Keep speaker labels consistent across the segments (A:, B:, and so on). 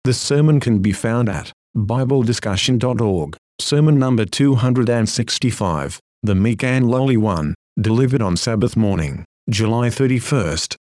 A: This sermon can be found at BibleDiscussion.org. Sermon number 265, The Meek and Lowly One, delivered on Sabbath morning, July 31st,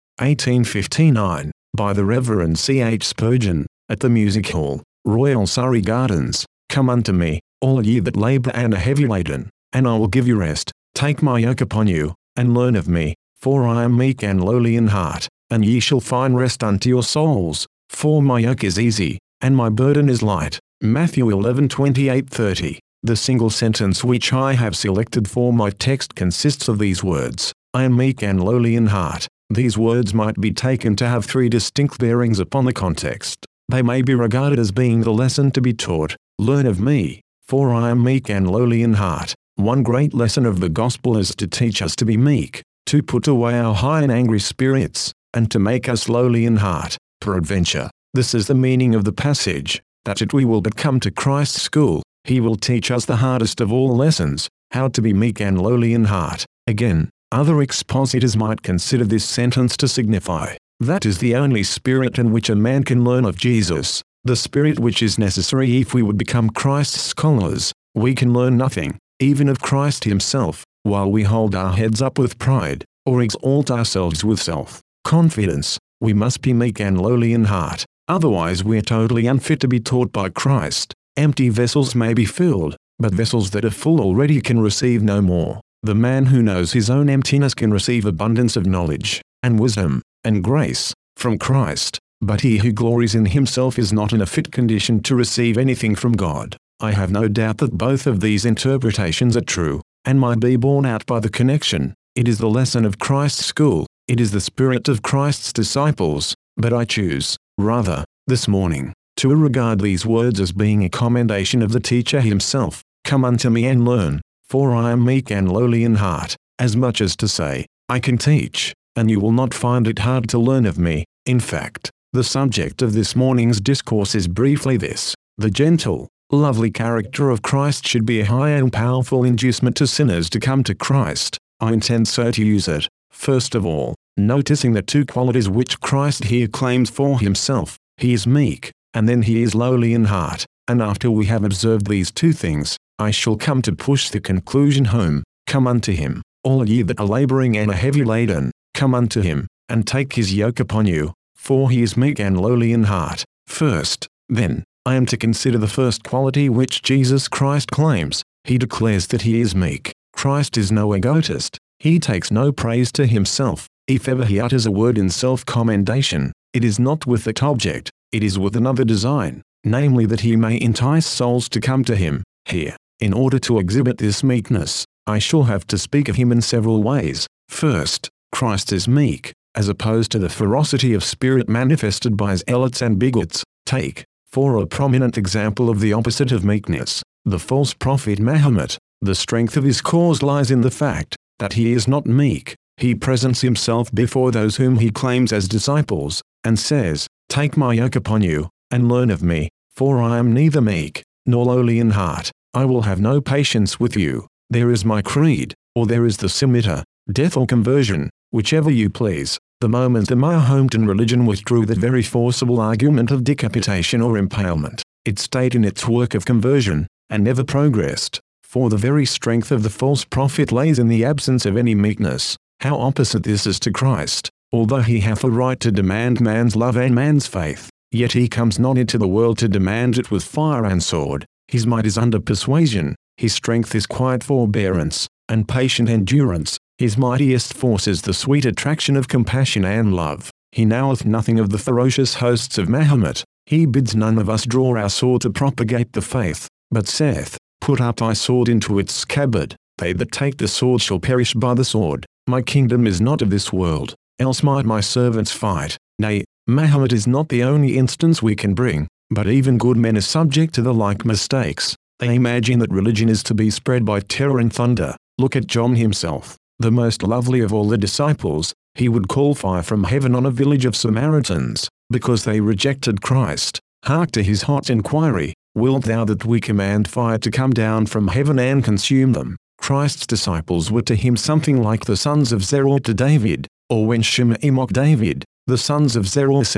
A: 1859, by the Reverend C. H. Spurgeon, at the Music Hall, Royal Surrey Gardens. Come unto me, all ye that labor and are heavy laden, and I will give you rest. Take my yoke upon you, and learn of me, for I am meek and lowly in heart, and ye shall find rest unto your souls. For my yoke is easy, and my burden is light. Matthew 11:28-30. The single sentence which I have selected for my text consists of these words: I am meek and lowly in heart. These words might be taken to have three distinct bearings upon the context. They may be regarded as being the lesson to be taught. Learn of me, for I am meek and lowly in heart. One great lesson of the gospel is to teach us to be meek, to put away our high and angry spirits, and to make us lowly in heart. Peradventure, this is the meaning of the passage, that we will but come to Christ's school, he will teach us the hardest of all lessons, how to be meek and lowly in heart. Again, other expositors might consider this sentence to signify, that is the only spirit in which a man can learn of Jesus, the spirit which is necessary if we would become Christ's scholars. We can learn nothing, even of Christ himself, while we hold our heads up with pride, or exalt ourselves with self-confidence. We must be meek and lowly in heart, otherwise we are totally unfit to be taught by Christ. Empty vessels may be filled, but vessels that are full already can receive no more. The man who knows his own emptiness can receive abundance of knowledge, and wisdom, and grace, from Christ, but he who glories in himself is not in a fit condition to receive anything from God. I have no doubt that both of these interpretations are true, and might be borne out by the connection. It is the lesson of Christ's school, it is the spirit of Christ's disciples, but I choose, rather, this morning, to regard these words as being a commendation of the teacher himself. Come unto me and learn, for I am meek and lowly in heart, as much as to say, I can teach, and you will not find it hard to learn of me. In fact, the subject of this morning's discourse is briefly this: the gentle, lovely character of Christ should be a high and powerful inducement to sinners to come to Christ. I intend so to use it, first of all, noticing the two qualities which Christ here claims for himself. He is meek, and then he is lowly in heart, and after we have observed these two things, I shall come to push the conclusion home. Come unto him, all ye that are laboring and are heavy laden, come unto him, and take his yoke upon you, for he is meek and lowly in heart. First, then, I am to consider the first quality which Jesus Christ claims. He declares that he is meek. Christ is no egotist. He takes no praise to himself. If ever he utters a word in self-commendation, it is not with that object, it is with another design, namely that he may entice souls to come to him. Here, in order to exhibit this meekness, I shall have to speak of him in several ways. First, Christ is meek, as opposed to the ferocity of spirit manifested by zealots and bigots. Take, for a prominent example of the opposite of meekness, the false prophet Mahomet. The strength of his cause lies in the fact that he is not meek. He presents himself before those whom he claims as disciples, and says, Take my yoke upon you, and learn of me, for I am neither meek, nor lowly in heart. I will have no patience with you. There is my creed, or there is the scimitar, death or conversion, whichever you please. The moment the Mahometan religion withdrew that very forcible argument of decapitation or impalement, it stayed in its work of conversion, and never progressed. For the very strength of the false prophet lays in the absence of any meekness. How opposite this is to Christ! Although he hath a right to demand man's love and man's faith, yet he comes not into the world to demand it with fire and sword. His might is under persuasion, his strength is quiet forbearance, and patient endurance. His mightiest force is the sweet attraction of compassion and love. He knoweth nothing of the ferocious hosts of Mahomet. He bids none of us draw our sword to propagate the faith, but saith, Put up thy sword into its scabbard. They that take the sword shall perish by the sword. My kingdom is not of this world, else might my servants fight. Nay, Mahomet is not the only instance we can bring, but even good men are subject to the like mistakes. They imagine that religion is to be spread by terror and thunder. Look at John himself, the most lovely of all the disciples. He would call fire from heaven on a village of Samaritans, because they rejected Christ. Hark to his hot inquiry, Wilt thou that we command fire to come down from heaven and consume them? Christ's disciples were to him something like the sons of Zeror to David, or when Shimei mocked David, the sons of Zeror said,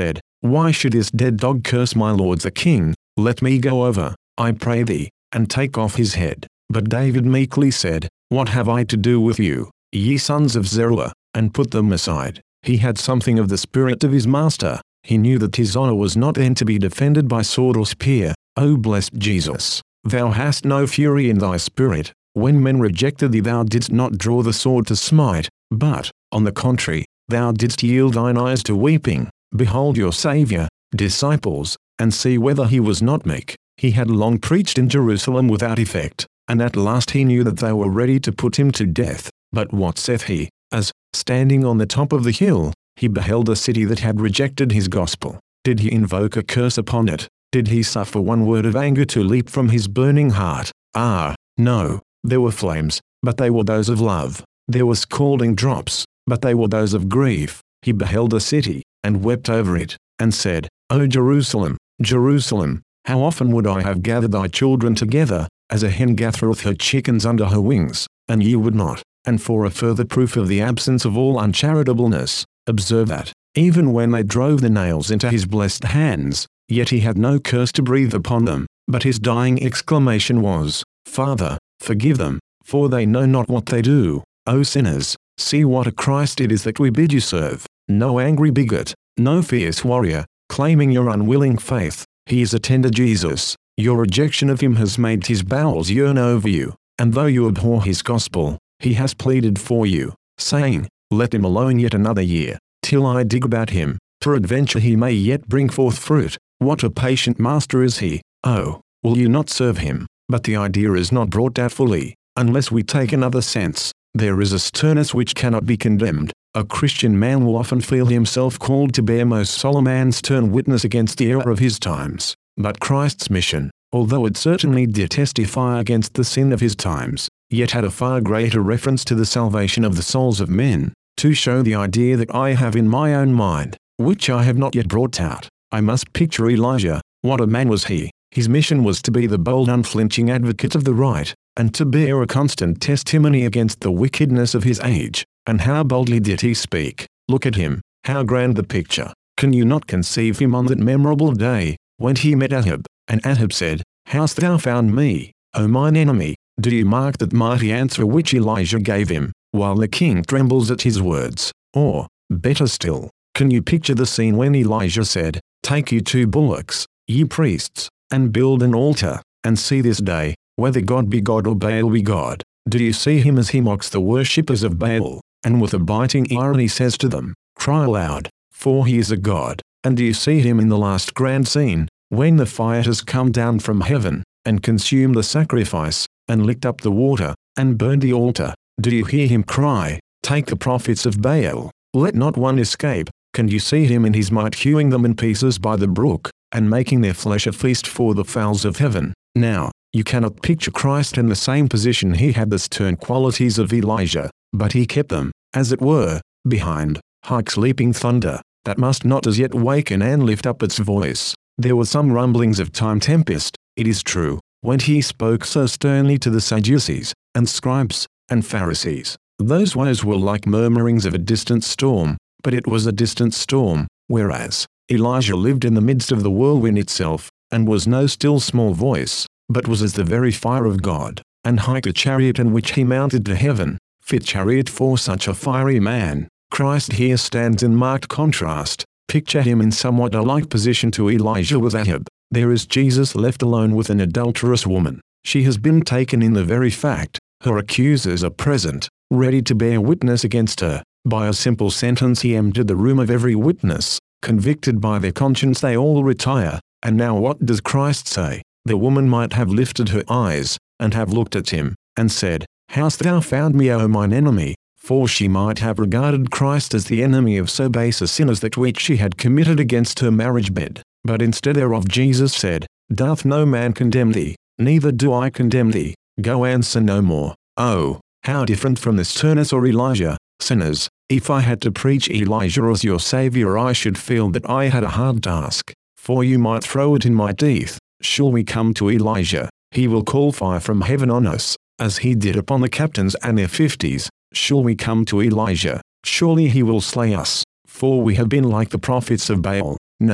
A: Why should this dead dog curse my lord the king? Let me go over, I pray thee, and take off his head. But David meekly said, What have I to do with you, ye sons of Zeruiah? And put them aside. He had something of the spirit of his master. He knew that his honor was not then to be defended by sword or spear. O blessed Jesus, thou hast no fury in thy spirit. When men rejected thee thou didst not draw the sword to smite, but, on the contrary, thou didst yield thine eyes to weeping. Behold your Saviour, disciples, and see whether he was not meek. He had long preached in Jerusalem without effect, and at last he knew that they were ready to put him to death. But what saith he, as, standing on the top of the hill, he beheld a city that had rejected his gospel? Did he invoke a curse upon it? Did he suffer one word of anger to leap from his burning heart? Ah, no, there were flames, but they were those of love. There were scalding drops, but they were those of grief. He beheld a city, and wept over it, and said, O Jerusalem, Jerusalem, how often would I have gathered thy children together, as a hen gathereth her chickens under her wings, and ye would not. And for a further proof of the absence of all uncharitableness, observe that, even when they drove the nails into his blessed hands, yet he had no curse to breathe upon them, but his dying exclamation was, Father, forgive them, for they know not what they do. O sinners, see what a Christ it is that we bid you serve. No angry bigot, no fierce warrior, claiming your unwilling faith. He is a tender Jesus. Your rejection of him has made his bowels yearn over you, and though you abhor his gospel, he has pleaded for you, saying, Let him alone yet another year, till I dig about him, peradventure he may yet bring forth fruit. What a patient master is he! Oh, will you not serve him? But the idea is not brought out fully, unless we take another sense. There is a sternness which cannot be condemned. A Christian man will often feel himself called to bear most solemn and stern witness against the error of his times. But Christ's mission, although it certainly did testify against the sin of his times, yet had a far greater reference to the salvation of the souls of men. To show the idea that I have in my own mind, which I have not yet brought out, I must picture Elijah. What a man was he! His mission was to be the bold unflinching advocate of the right, and to bear a constant testimony against the wickedness of his age. And how boldly did he speak! Look at him, how grand the picture! Can you not conceive him on that memorable day, when he met Ahab, and Ahab said, Hast thou found me, O mine enemy? Do you mark that mighty answer which Elijah gave him, while the king trembles at his words? Or, better still, can you picture the scene when Elijah said, Take you 2 bullocks, ye priests, and build an altar, and see this day, whether God be God or Baal be God? Do you see him as he mocks the worshippers of Baal, and with a biting irony says to them, Cry aloud, for he is a god? And do you see him in the last grand scene, when the fire has come down from heaven, and consumed the sacrifice, and licked up the water, and burned the altar? Do you hear him cry, Take the prophets of Baal, let not one escape? Can you see him in his might hewing them in pieces by the brook, and making their flesh a feast for the fowls of heaven? Now, you cannot picture Christ in the same position. He had the stern qualities of Elijah, but he kept them, as it were, behind, like sleeping thunder, that must not as yet waken and lift up its voice. There were some rumblings of time tempest, it is true, when he spoke so sternly to the Sadducees, and scribes, and Pharisees. Those words were like murmurings of a distant storm, but it was a distant storm, whereas Elijah lived in the midst of the whirlwind itself, and was no still small voice, but was as the very fire of God, and hiked a chariot in which he mounted to heaven, fit chariot for such a fiery man. Christ here stands in marked contrast. Picture him in somewhat a like position to Elijah with Ahab. There is Jesus left alone with an adulterous woman. She has been taken in the very fact. Her accusers are present, ready to bear witness against her. By a simple sentence he emptied the room of every witness. Convicted by their conscience they all retire. And now what does Christ say? The woman might have lifted her eyes, and have looked at him, and said, Hast thou found me, O mine enemy? For she might have regarded Christ as the enemy of so base a sin as that which she had committed against her marriage bed. But instead thereof Jesus said, Doth no man condemn thee? Neither do I condemn thee. Go and sin no more. Oh, how different from this sternness or Elijah. Sinners, if I had to preach Elijah as your Saviour I should feel that I had a hard task, for you might throw it in my teeth. Shall we come to Elijah? He will call fire from heaven on us, as he did upon the captains and their 50s. Shall we come to Elijah? Surely he will slay us, for we have been like the prophets of Baal. Nay,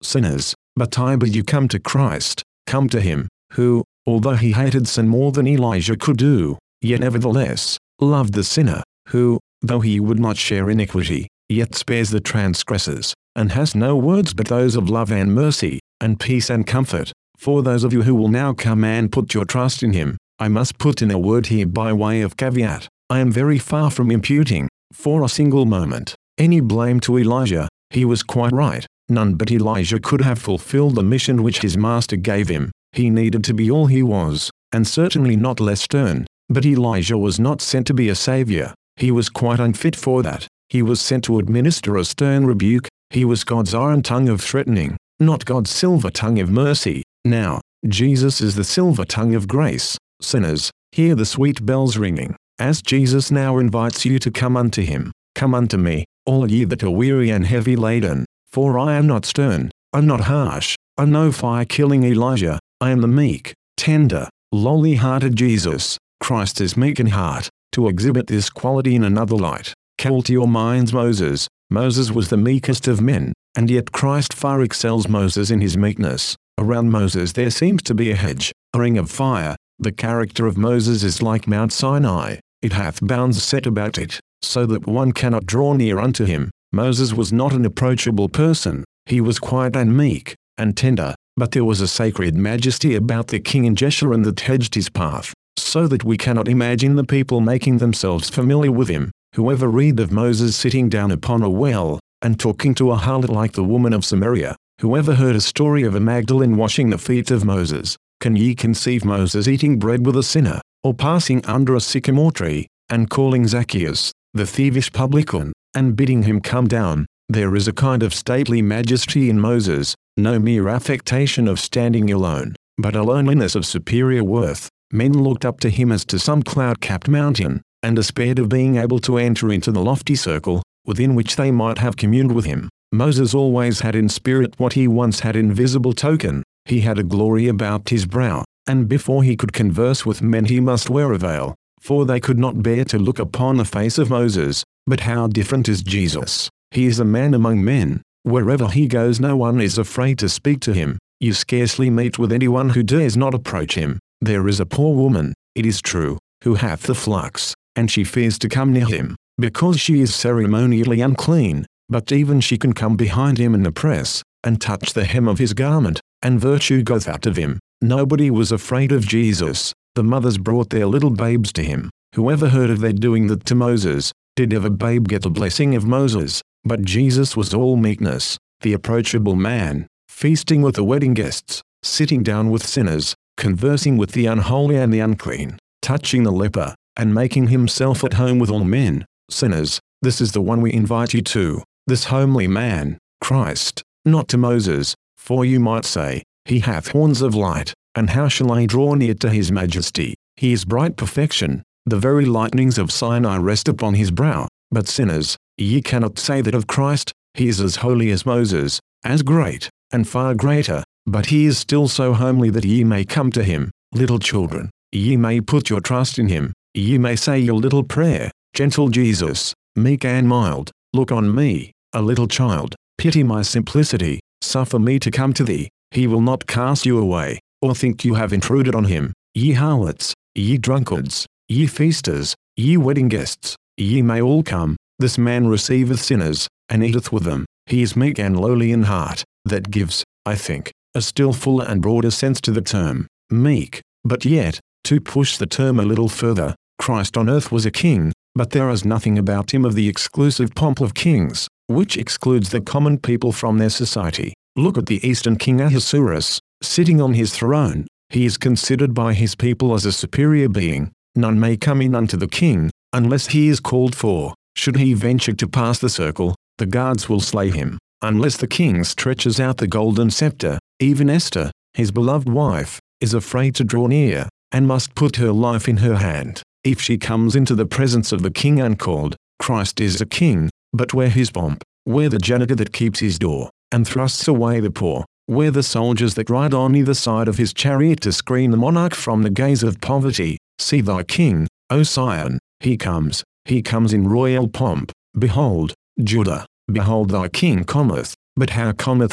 A: sinners, but I bid you come to Christ, come to him, who, although he hated sin more than Elijah could do, yet nevertheless, loved the sinner, who, though he would not share iniquity, yet spares the transgressors, and has no words but those of love and mercy, and peace and comfort. For those of you who will now come and put your trust in him, I must put in a word here by way of caveat. I am very far from imputing, for a single moment, any blame to Elijah. He was quite right. None but Elijah could have fulfilled the mission which his master gave him. He needed to be all he was, and certainly not less stern. But Elijah was not sent to be a savior. He was quite unfit for that. He was sent to administer a stern rebuke. He was God's iron tongue of threatening, not God's silver tongue of mercy. Now, Jesus is the silver tongue of grace. Sinners, hear the sweet bells ringing, as Jesus now invites you to come unto him. Come unto me, all ye that are weary and heavy laden, for I am not stern, I'm not harsh, I'm no fire-killing Elijah, I am the meek, tender, lowly-hearted Jesus. Christ is meek in heart. To exhibit this quality in another light, call to your minds Moses. Moses was the meekest of men, and yet Christ far excels Moses in his meekness. Around Moses there seems to be a hedge, a ring of fire. The character of Moses is like Mount Sinai. It hath bounds set about it, so that one cannot draw near unto him. Moses was not an approachable person. He was quiet and meek, and tender, but there was a sacred majesty about the king in Jeshurun that hedged his path, so that we cannot imagine the people making themselves familiar with him. Whoever read of Moses sitting down upon a well, and talking to a harlot like the woman of Samaria? Whoever heard a story of a Magdalene washing the feet of Moses? Can ye conceive Moses eating bread with a sinner, or passing under a sycamore tree, and calling Zacchaeus, the thievish publican, and bidding him come down? There is a kind of stately majesty in Moses, no mere affectation of standing alone, but a loneliness of superior worth. Men looked up to him as to some cloud-capped mountain, and despaired of being able to enter into the lofty circle, within which they might have communed with him. Moses always had in spirit what he once had in visible token. He had a glory about his brow, and before he could converse with men he must wear a veil, for they could not bear to look upon the face of Moses. But how different is Jesus! He is a man among men. Wherever he goes no one is afraid to speak to him. You scarcely meet with anyone who dares not approach him. There is a poor woman, it is true, who hath the flux, and she fears to come near him, because she is ceremonially unclean, but even she can come behind him in the press, and touch the hem of his garment, and virtue goeth out of him. Nobody was afraid of Jesus. The mothers brought their little babes to him. Whoever heard of their doing that to Moses? Did ever babe get the blessing of Moses? But Jesus was all meekness, the approachable man, feasting with the wedding guests, sitting down with sinners, conversing with the unholy and the unclean, touching the leper, and making himself at home with all men. Sinners, this is the one we invite you to, this homely man, Christ, not to Moses, for you might say, he hath horns of light, and how shall I draw near to his majesty? He is bright perfection, the very lightnings of Sinai rest upon his brow. But sinners, ye cannot say that of Christ. He is as holy as Moses, as great, and far greater, but he is still so homely that ye may come to him. Little children, ye may put your trust in him. Ye may say your little prayer. Gentle Jesus, meek and mild, look on me, a little child, pity my simplicity, suffer me to come to thee. He will not cast you away, or think you have intruded on him. Ye harlots, ye drunkards, ye feasters, ye wedding guests, ye may all come. This man receiveth sinners, and eateth with them. He is meek and lowly in heart. That gives, I think, a still fuller and broader sense to the term, meek. But yet, to push the term a little further, Christ on earth was a king, but there is nothing about him of the exclusive pomp of kings, which excludes the common people from their society. Look at the eastern king Ahasuerus, sitting on his throne. He is considered by his people as a superior being. None may come in unto the king, unless he is called for. Should he venture to pass the circle, the guards will slay him. Unless the king stretches out the golden scepter, even Esther, his beloved wife, is afraid to draw near, and must put her life in her hand. If she comes into the presence of the king uncalled, Christ is a king, but where his pomp, where the janitor that keeps his door, and thrusts away the poor, where the soldiers that ride on either side of his chariot to screen the monarch from the gaze of poverty? See thy king, O Sion, he comes in royal pomp. Behold, Judah, behold thy king cometh. But how cometh he?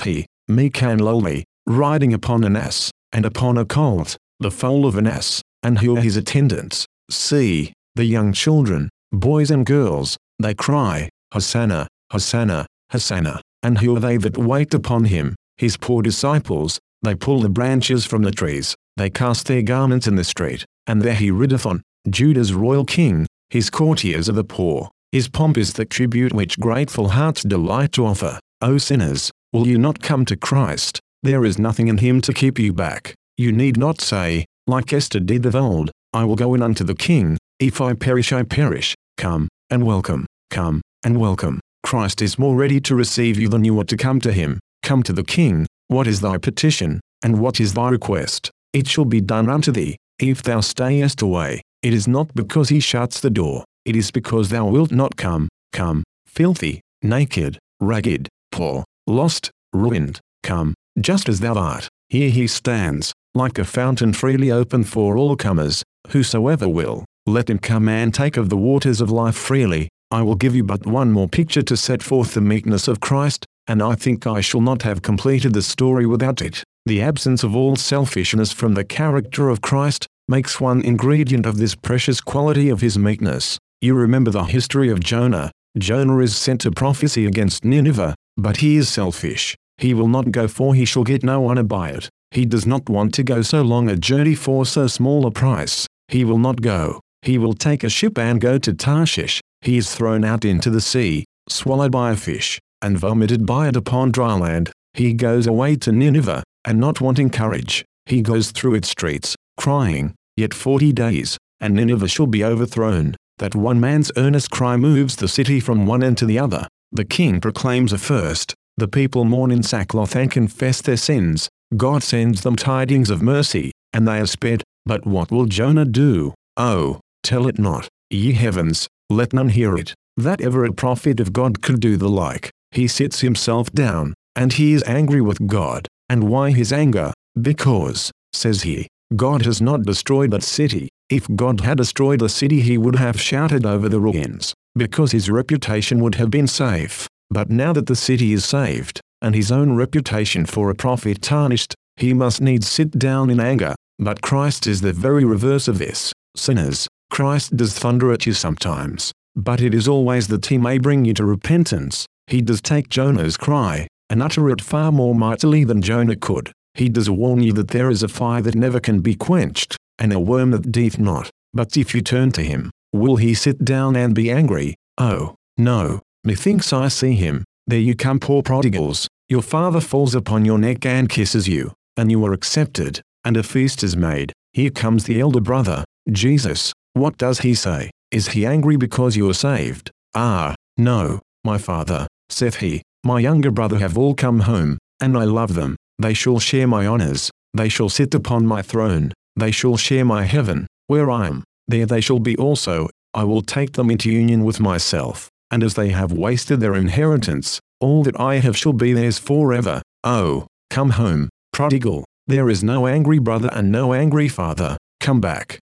A: meek and lowly, riding upon an ass, and upon a colt, the foal of an ass. And who are his attendants? See, the young children, boys and girls, they cry, Hosanna, Hosanna, Hosanna. And who are they that wait upon him? His poor disciples. They pull the branches from the trees, they cast their garments in the street, and there he rideth on, Judah's royal king. His courtiers are the poor, his pomp is the tribute which grateful hearts delight to offer. O sinners, will you not come to Christ? There is nothing in him to keep you back. You need not say, like Esther did of old, I will go in unto the king, if I perish I perish. Come, and welcome, come, and welcome. Christ is more ready to receive you than you are to come to him. Come to the king. What is thy petition, and what is thy request? It shall be done unto thee. If thou stayest away, it is not because he shuts the door, it is because thou wilt not come. Come, filthy, naked, ragged, poor, lost, ruined. Come, just as thou art. Here he stands, like a fountain freely open for all comers. Whosoever will, let him come and take of the waters of life freely. I will give you but one more picture to set forth the meekness of Christ, and I think I shall not have completed the story without it. The absence of all selfishness from the character of Christ makes one ingredient of this precious quality of his meekness. You remember the history of Jonah. Jonah is sent to prophesy against Nineveh, but he is selfish. He will not go, for he shall get no honor by it. He does not want to go so long a journey for so small a price. He will not go. He will take a ship and go to Tarshish. He is thrown out into the sea, swallowed by a fish, and vomited by it upon dry land. He goes away to Nineveh, and not wanting courage, he goes through its streets, crying, Yet 40 days, and Nineveh shall be overthrown. That one man's earnest cry moves the city from one end to the other. The king proclaims a first. The people mourn in sackcloth and confess their sins. God sends them tidings of mercy, and they are spared. But what will Jonah do? Oh, tell it not, ye heavens, let none hear it, that ever a prophet of God could do the like. He sits himself down, and he is angry with God. And why his anger? Because, says he, God has not destroyed that city. If God had destroyed the city, he would have shouted over the ruins, because his reputation would have been safe. But now that the city is saved, and his own reputation for a prophet tarnished, he must needs sit down in anger. But Christ is the very reverse of this. Sinners, Christ does thunder at you sometimes, but it is always that he may bring you to repentance. He does take Jonah's cry, and utter it far more mightily than Jonah could. He does warn you that there is a fire that never can be quenched, and a worm that dieth not. But if you turn to him, will he sit down and be angry? Oh, no, methinks I see him. There you come, poor prodigals. Your father falls upon your neck and kisses you, and you are accepted, and a feast is made. Here comes the elder brother, Jesus. What does he say? Is he angry because you are saved? Ah, no, my father, saith he, my younger brother have all come home, and I love them. They shall share my honors. They shall sit upon my throne. They shall share my heaven. Where I am, there they shall be also. I will take them into union with myself, and as they have wasted their inheritance, all that I have shall be theirs forever. Oh, come home, prodigal. There is no angry brother and no angry father. Come back,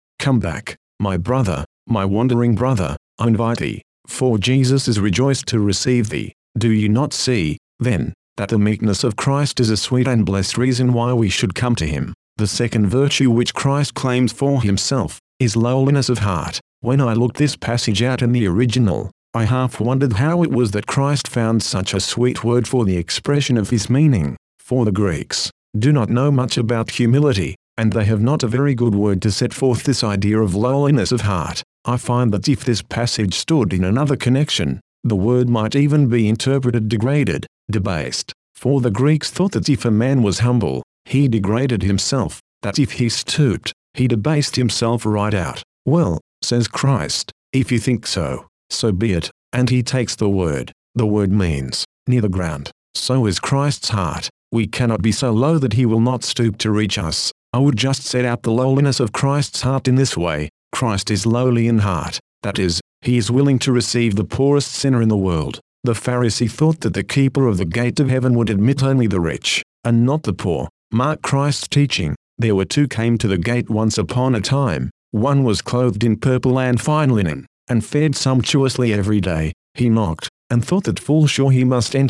A: my brother, my wandering brother, I invite thee, for Jesus is rejoiced to receive thee. Do you not see, then, that the meekness of Christ is a sweet and blessed reason why we should come to him? The second virtue which Christ claims for himself is lowliness of heart. When I looked this passage out in the original, I half wondered how it was that Christ found such a sweet word for the expression of his meaning. For the Greeks do not know much about humility, and they have not a very good word to set forth this idea of lowliness of heart. I find that if this passage stood in another connection, the word might even be interpreted degraded, debased. For the Greeks thought that if a man was humble, he degraded himself, that if he stooped, he debased himself right out. Well, says Christ, if you think so, so be it. And he takes the word. The word means, near the ground. So is Christ's heart. We cannot be so low that he will not stoop to reach us. I would just set out the lowliness of Christ's heart in this way. Christ is lowly in heart. That is, he is willing to receive the poorest sinner in the world. The Pharisee thought that the keeper of the gate of heaven would admit only the rich, and not the poor. Mark Christ's teaching. There were two came to the gate once upon a time. One was clothed in purple and fine linen, and fared sumptuously every day. He knocked, and thought that full sure he must enter.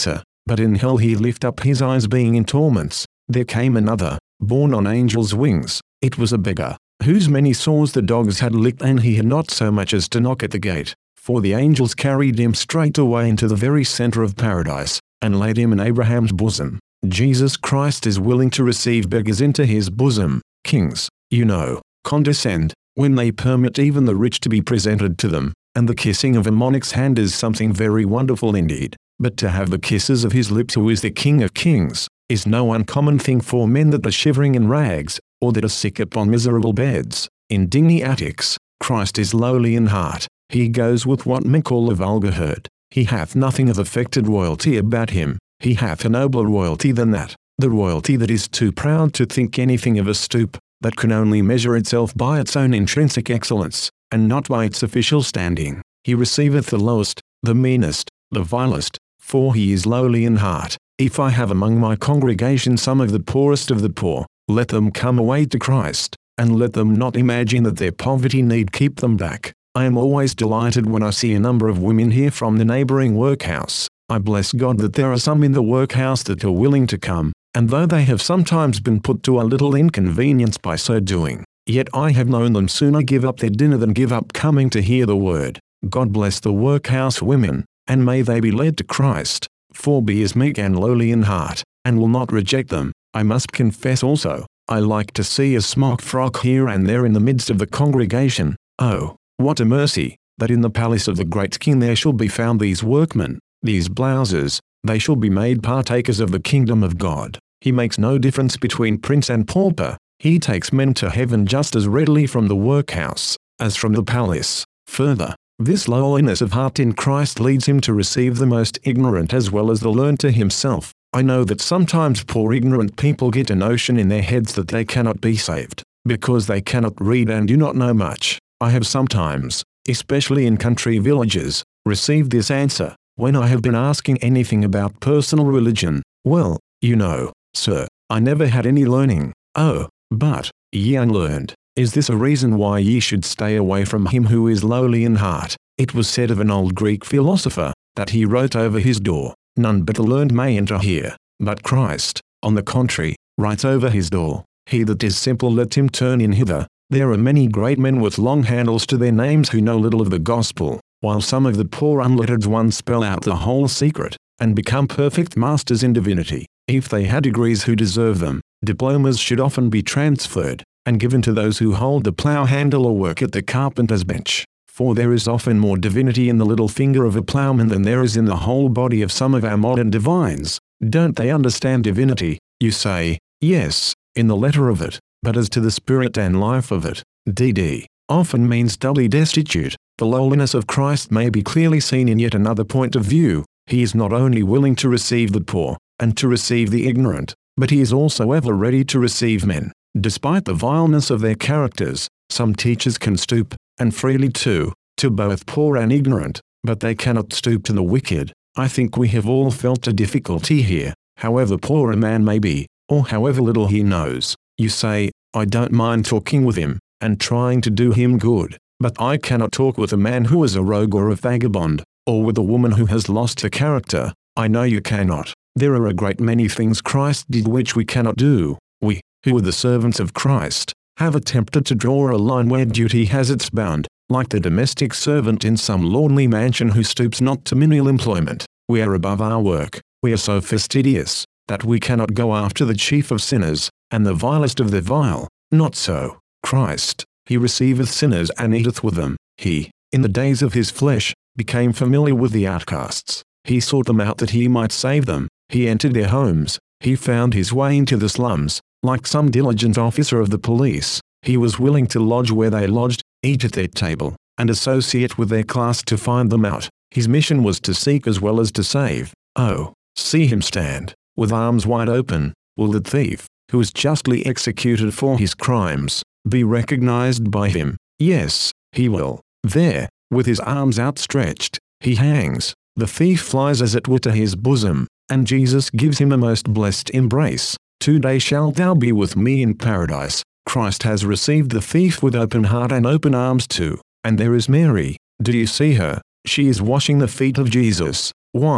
A: but in hell he lift up his eyes being in torments. There came another, borne on angels' wings. It was a beggar, whose many sores the dogs had licked, and he had not so much as to knock at the gate. For the angels carried him straight away into the very center of paradise, and laid him in Abraham's bosom. Jesus Christ is willing to receive beggars into his bosom. Kings, you know, condescend, when they permit even the rich to be presented to them, and the kissing of a monarch's hand is something very wonderful indeed. But to have the kisses of his lips, who is the King of kings, is no uncommon thing for men that are shivering in rags, or that are sick upon miserable beds, in dingy attics. Christ is lowly in heart. He goes with what men call a vulgar herd. He hath nothing of affected royalty about him. He hath a nobler royalty than that, the royalty that is too proud to think anything of a stoop, that can only measure itself by its own intrinsic excellence, and not by its official standing. He receiveth the lowest, the meanest, the vilest, for he is lowly in heart. If I have among my congregation some of the poorest of the poor, let them come away to Christ, and let them not imagine that their poverty need keep them back. I am always delighted when I see a number of women here from the neighboring workhouse. I bless God that there are some in the workhouse that are willing to come, and though they have sometimes been put to a little inconvenience by so doing, yet I have known them sooner give up their dinner than give up coming to hear the word. God bless the workhouse women, and may they be led to Christ, for he is meek and lowly in heart, and will not reject them. I must confess also, I like to see a smock frock here and there in the midst of the congregation. Oh, what a mercy, that in the palace of the great King there shall be found these workmen, these blouses. They shall be made partakers of the kingdom of God. He makes no difference between prince and pauper. He takes men to heaven just as readily from the workhouse as from the palace. Further, this lowliness of heart in Christ leads him to receive the most ignorant as well as the learned to himself. I know that sometimes poor ignorant people get a notion in their heads that they cannot be saved, because they cannot read and do not know much. I have sometimes, especially in country villages, received this answer, when I have been asking anything about personal religion. Well, you know, sir, I never had any learning. Oh, but, ye unlearned, is this a reason why ye should stay away from him who is lowly in heart? It was said of an old Greek philosopher, that he wrote over his door, none but the learned may enter here. But Christ, on the contrary, writes over his door, he that is simple let him turn in hither. There are many great men with long handles to their names who know little of the gospel, while some of the poor unlettered ones spell out the whole secret, and become perfect masters in divinity. If they had degrees who deserve them, diplomas should often be transferred, and given to those who hold the plough handle or work at the carpenter's bench. For there is often more divinity in the little finger of a ploughman than there is in the whole body of some of our modern divines. Don't they understand divinity? You say, yes, in the letter of it, but as to the spirit and life of it, dd. Often means doubly destitute. The lowliness of Christ may be clearly seen in yet another point of view. He is not only willing to receive the poor, and to receive the ignorant, but he is also ever ready to receive men. Despite the vileness of their characters, some teachers can stoop, and freely too, to both poor and ignorant, but they cannot stoop to the wicked. I think we have all felt a difficulty here, however poor a man may be, or however little he knows. You say, I don't mind talking with him, and trying to do him good, but I cannot talk with a man who is a rogue or a vagabond, or with a woman who has lost her character. I know you cannot. There are a great many things Christ did which we cannot do. We, who are the servants of Christ, have attempted to draw a line where duty has its bound, like the domestic servant in some lonely mansion who stoops not to menial employment. We are above our work. We are so fastidious, that we cannot go after the chief of sinners, and the vilest of the vile. Not so. Christ, he receiveth sinners and eateth with them. He, in the days of his flesh, became familiar with the outcasts. He sought them out that he might save them. He entered their homes. He found his way into the slums. Like some diligent officer of the police, he was willing to lodge where they lodged, eat at their table, and associate with their class to find them out. His mission was to seek as well as to save. Oh, see him stand, with arms wide open. Will the thief, who is justly executed for his crimes, be recognized by him? Yes, he will. There, with his arms outstretched, he hangs. The thief flies as it were to his bosom, and Jesus gives him a most blessed embrace. Today shalt thou be with me in paradise. Christ has received the thief with open heart and open arms too. And there is Mary. Do you see her? She is washing the feet of Jesus. Why,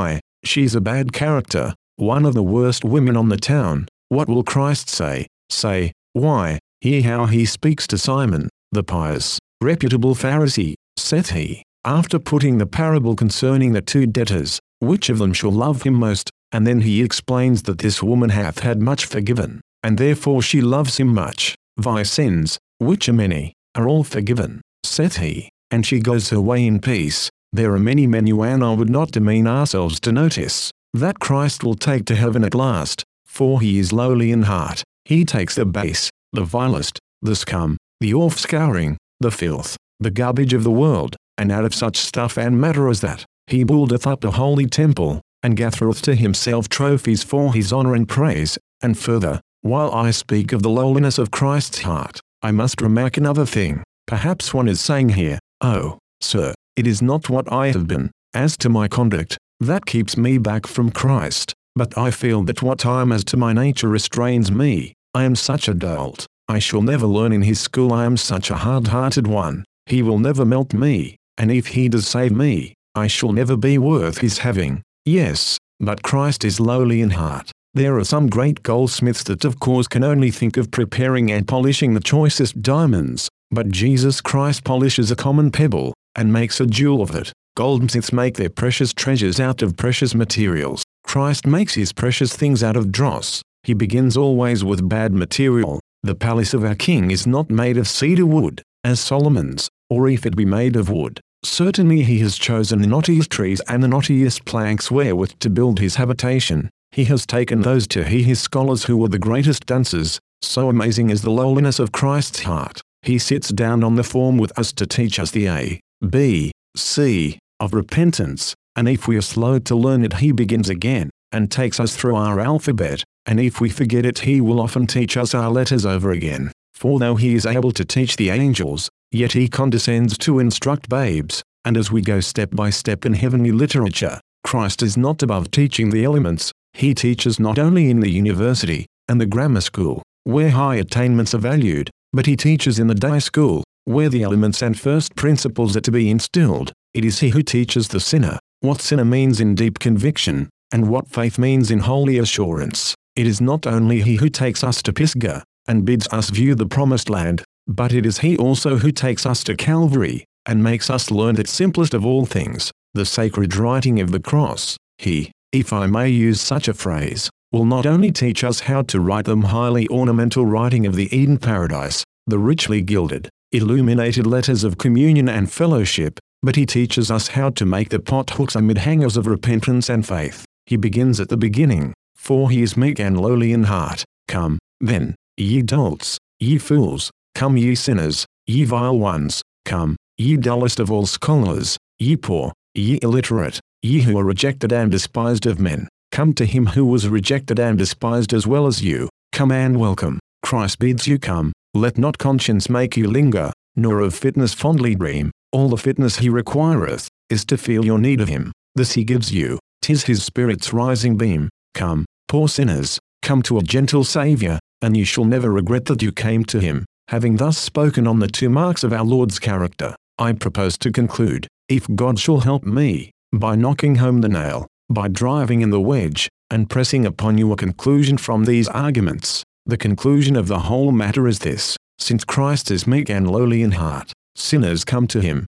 A: She's a bad character, one of the worst women on the town. What will Christ say? Say, why, hear how he speaks to Simon, the pious, reputable Pharisee, saith he, after putting the parable concerning the two debtors, which of them shall love him most? And then he explains that this woman hath had much forgiven, and therefore she loves him much. Thy sins, which are many, are all forgiven, saith he, and she goes her way in peace. There are many men you and I would not demean ourselves to notice, that Christ will take to heaven at last, for he is lowly in heart. He takes the base, the vilest, the scum, the offscouring, the filth, the garbage of the world, and out of such stuff and matter as that, he buildeth up a holy temple, and gathereth to himself trophies for his honor and praise. And further, while I speak of the lowliness of Christ's heart, I must remark another thing. Perhaps one is saying here, oh, sir, it is not what I have been, as to my conduct, that keeps me back from Christ, but I feel that what I am as to my nature restrains me. I am such a dolt, I shall never learn in his school. I am such a hard-hearted one, he will never melt me, and if he does save me, I shall never be worth his having. Yes, but Christ is lowly in heart. There are some great goldsmiths that of course can only think of preparing and polishing the choicest diamonds, but Jesus Christ polishes a common pebble, and makes a jewel of it. Goldsmiths make their precious treasures out of precious materials. Christ makes his precious things out of dross. He begins always with bad material. The palace of our King is not made of cedar wood, as Solomon's, or if it be made of wood, certainly he has chosen the knottiest trees and the knottiest planks wherewith to build his habitation. He has taken those to he his scholars who were the greatest dunces. So amazing is the lowliness of Christ's heart. He sits down on the form with us to teach us the A, B, C, of repentance, and if we are slow to learn it he begins again, and takes us through our alphabet, and if we forget it he will often teach us our letters over again. For though he is able to teach the angels, yet he condescends to instruct babes, and as we go step by step in heavenly literature, Christ is not above teaching the elements. He teaches not only in the university, and the grammar school, where high attainments are valued, but he teaches in the day school, where the elements and first principles are to be instilled. It is he who teaches the sinner what sinner means in deep conviction, and what faith means in holy assurance. It is not only he who takes us to Pisgah, and bids us view the promised land, but it is he also who takes us to Calvary, and makes us learn that simplest of all things, the sacred writing of the cross. He, if I may use such a phrase, will not only teach us how to write the highly ornamental writing of the Eden paradise, the richly gilded, illuminated letters of communion and fellowship, but he teaches us how to make the pothooks amid hangers of repentance and faith. He begins at the beginning, for he is meek and lowly in heart. Come, then, ye dolts, ye fools, come ye sinners, ye vile ones, come, ye dullest of all scholars, ye poor, ye illiterate, ye who are rejected and despised of men, come to him who was rejected and despised as well as you, come and welcome. Christ bids you come, let not conscience make you linger, nor of fitness fondly dream. All the fitness he requireth, is to feel your need of him. This he gives you, 'tis his Spirit's rising beam. Come, poor sinners, come to a gentle Saviour, and you shall never regret that you came to him. Having thus spoken on the two marks of our Lord's character, I propose to conclude, if God shall help me, by knocking home the nail, by driving in the wedge, and pressing upon you a conclusion from these arguments. The conclusion of the whole matter is this: since Christ is meek and lowly in heart, sinners come to him,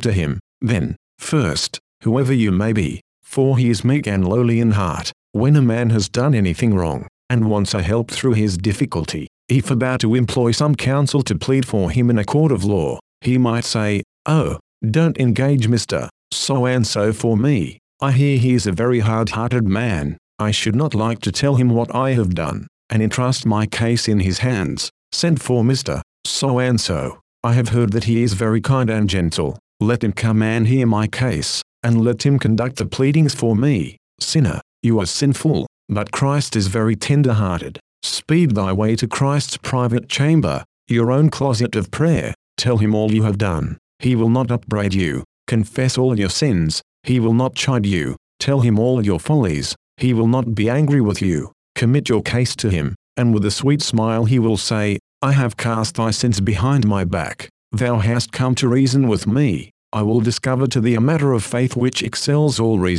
A: then, first, whoever you may be, for he is meek and lowly in heart. When a man has done anything wrong, and wants a help through his difficulty, if about to employ some counsel to plead for him in a court of law, he might say, oh, don't engage Mr. So-and-so for me. I hear he is a very hard-hearted man. I should not like to tell him what I have done, and entrust my case in his hands. Send for Mr. So-and-so. I have heard that he is very kind and gentle. Let him come and hear my case, and let him conduct the pleadings for me. Sinner, you are sinful, but Christ is very tender-hearted. Speed thy way to Christ's private chamber, your own closet of prayer. Tell him all you have done. He will not upbraid you. Confess all your sins. He will not chide you. Tell him all your follies. He will not be angry with you. Commit your case to him, and with a sweet smile he will say, I have cast thy sins behind my back. Thou hast come to reason with me. I will discover to thee a matter of faith which excels all reason.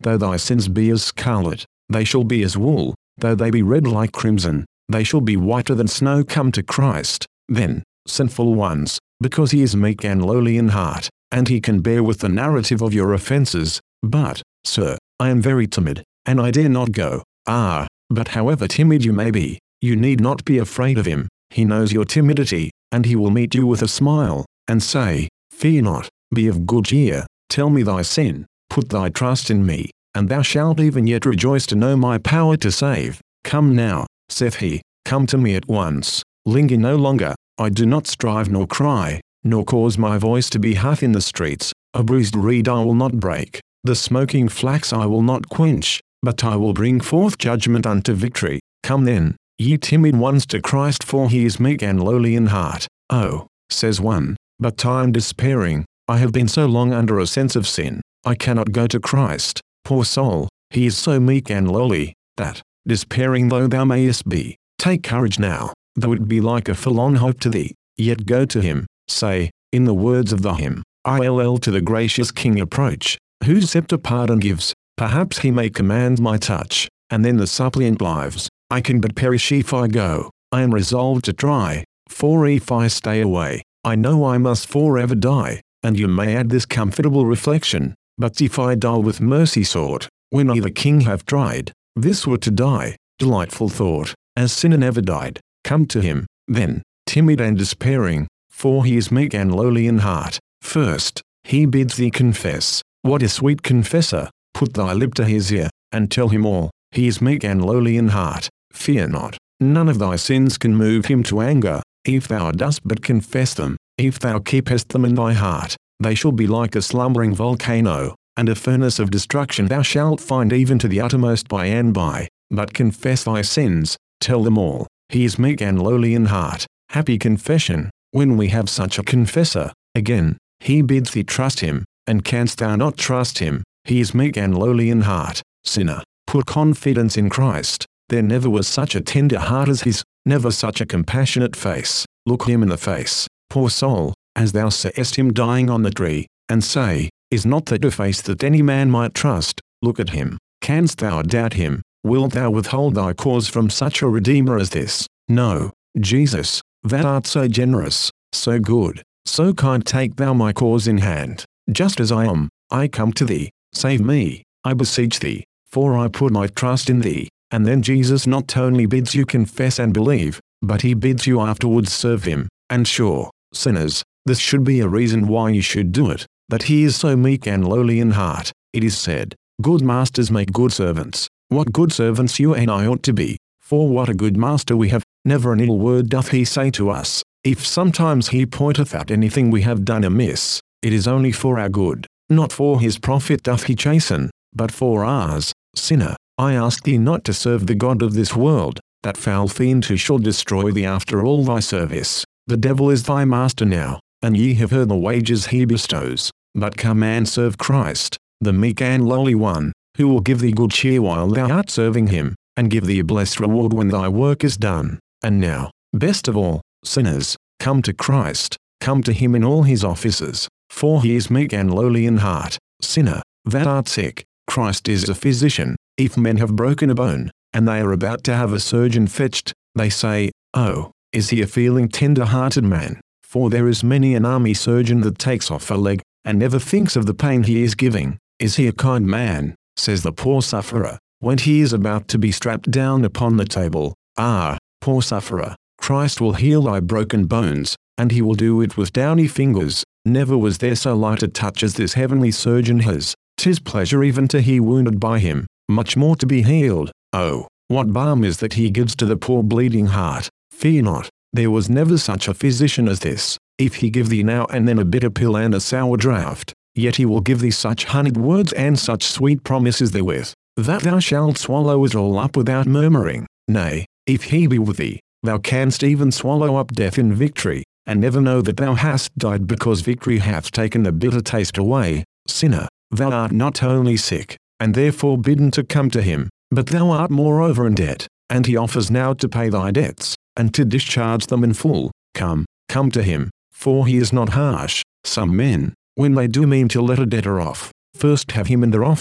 A: Though thy sins be as scarlet, they shall be as wool. Though they be red like crimson, they shall be whiter than snow. Come to Christ, then, sinful ones, because he is meek and lowly in heart, and he can bear with the narrative of your offenses. But, sir, I am very timid, and I dare not go. But however timid you may be, you need not be afraid of him. He knows your timidity, and he will meet you with a smile, and say, Fear not, be of good cheer, tell me thy sin, put thy trust in me, and thou shalt even yet rejoice to know my power to save. Come now, saith he, come to me at once, linger no longer. I do not strive nor cry, nor cause my voice to be hushed in the streets. A bruised reed I will not break, the smoking flax I will not quench, but I will bring forth judgment unto victory. Come then, ye timid ones, to Christ, for he is meek and lowly in heart. Oh, says one, but I am despairing. I have been so long under a sense of sin, I cannot go to Christ. Poor soul, he is so meek and lowly, that, despairing though thou mayest be, take courage now, though it be like a forlorn hope to thee, yet go to him. Say, in the words of the hymn, ILL to the gracious King approach, whose scepter pardon gives. Perhaps he may command my touch. And then the suppliant lives, I can but perish if I go. I am resolved to try, for if I stay away, I know I must forever die. And you may add this comfortable reflection, but if I die with mercy sought, when I the King have tried, this were to die. Delightful thought, as sinner never died. Come to him, then, timid and despairing, for he is meek and lowly in heart. First, he bids thee confess. What a sweet confessor! Put thy lip to his ear, and tell him all. He is meek and lowly in heart. Fear not, none of thy sins can move him to anger, if thou dost but confess them. If thou keepest them in thy heart, they shall be like a slumbering volcano, and a furnace of destruction thou shalt find even to the uttermost by and by. But confess thy sins, tell them all. He is meek and lowly in heart. Happy confession, when we have such a confessor. Again, he bids thee trust him, and canst thou not trust him? He is meek and lowly in heart. Sinner, put confidence in Christ. There never was such a tender heart as his, never such a compassionate face. Look him in the face, poor soul, as thou seest him dying on the tree, and say, Is not that a face that any man might trust? Look at him. Canst thou doubt him? Wilt thou withhold thy cause from such a Redeemer as this? No, Jesus, thou art so generous, so good, so kind. Take thou my cause in hand. Just as I am, I come to thee. Save me, I beseech thee, for I put my trust in thee. And then Jesus not only bids you confess and believe, but he bids you afterwards serve him. And sure, sinners, this should be a reason why you should do it, that he is so meek and lowly in heart. It is said, Good masters make good servants. What good servants you and I ought to be, for what a good master we have, never an ill word doth he say to us. If sometimes he pointeth out anything we have done amiss, it is only for our good, not for his profit doth he chasten, but for ours. Sinner, I ask thee not to serve the god of this world, that foul fiend who shall destroy thee after all thy service. The devil is thy master now, and ye have heard the wages he bestows. But come and serve Christ, the meek and lowly one, who will give thee good cheer while thou art serving him, and give thee a blessed reward when thy work is done. And now, best of all, sinners, come to Christ, come to him in all his offices, for he is meek and lowly in heart. Sinner, thou art sick, Christ is a physician. If men have broken a bone, and they are about to have a surgeon fetched, they say, Oh, is he a feeling tender-hearted man? For there is many an army surgeon that takes off a leg, and never thinks of the pain he is giving. Is he a kind man, says the poor sufferer, when he is about to be strapped down upon the table? Ah, poor sufferer, Christ will heal thy broken bones, and he will do it with downy fingers. Never was there so light a touch as this heavenly surgeon has. 'Tis pleasure even to he wounded by him, much more to be healed. Oh, what balm is that he gives to the poor bleeding heart. Fear not, there was never such a physician as this. If he give thee now and then a bitter pill and a sour draught, yet he will give thee such honeyed words and such sweet promises therewith, that thou shalt swallow it all up without murmuring. Nay, if he be with thee, thou canst even swallow up death in victory, and never know that thou hast died, because victory hath taken the bitter taste away. Sinner, thou art not only sick, and therefore bidden to come to him, but thou art moreover in debt, and he offers now to pay thy debts, and to discharge them in full. Come to him, for he is not harsh. Some men, when they do mean to let a debtor off, first have him in their office,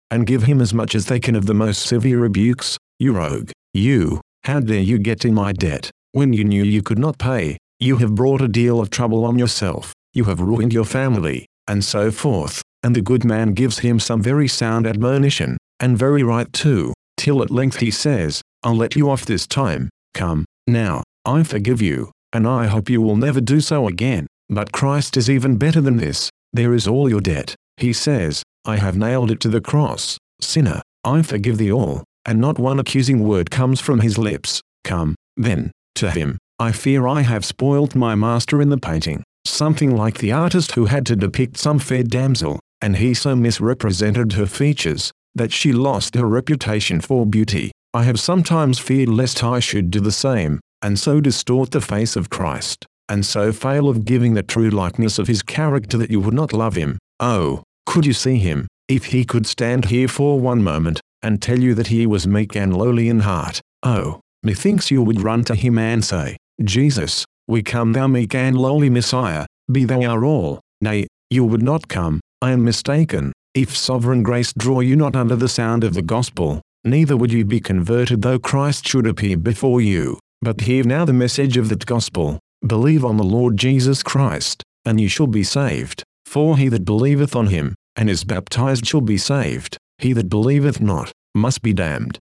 A: and give him as much as they can of the most severe rebukes. You rogue, you, how dare you get in my debt, when you knew you could not pay? You have brought a deal of trouble on yourself, you have ruined your family, and so forth. And the good man gives him some very sound admonition, and very right too, till at length he says, I'll let you off this time, come, now, I forgive you, and I hope you will never do so again. But Christ is even better than this. There is all your debt. He says, I have nailed it to the cross. Sinner, I forgive thee all, and not one accusing word comes from his lips. Come, then, to him. I fear I have spoilt my master in the painting, something like the artist who had to depict some fair damsel, and he so misrepresented her features, that she lost her reputation for beauty. I have sometimes feared lest I should do the same, and so distort the face of Christ, and so fail of giving the true likeness of his character that you would not love him. Oh, could you see him, if he could stand here for one moment, and tell you that he was meek and lowly in heart? Oh, methinks you would run to him and say, Jesus, we come, thou meek and lowly Messiah, be thou our all. Nay, you would not come, I am mistaken, if sovereign grace draw you not under the sound of the gospel, neither would you be converted though Christ should appear before you. But hear now the message of that gospel, believe on the Lord Jesus Christ, and you shall be saved. For he that believeth on him, and is baptized shall be saved. He that believeth not, must be damned.